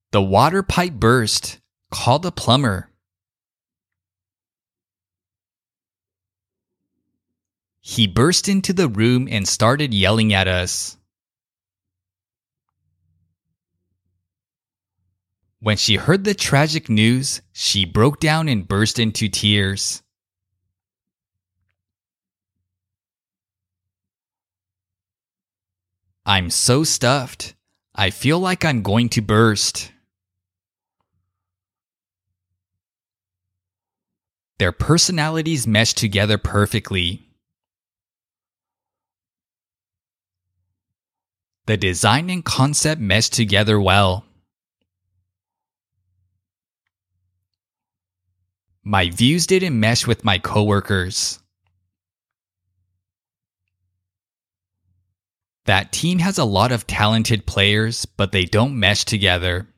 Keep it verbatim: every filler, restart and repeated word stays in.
The water pipe burst. Call the plumber. He burst into the room and started yelling at us. When she heard the tragic news, she broke down and burst into tears. I'm so stuffed. I feel like I'm going to burst. Their personalities mesh together perfectly. The design and concept mesh together well. My views didn't mesh with my coworkers. That team has a lot of talented players, but they don't mesh together.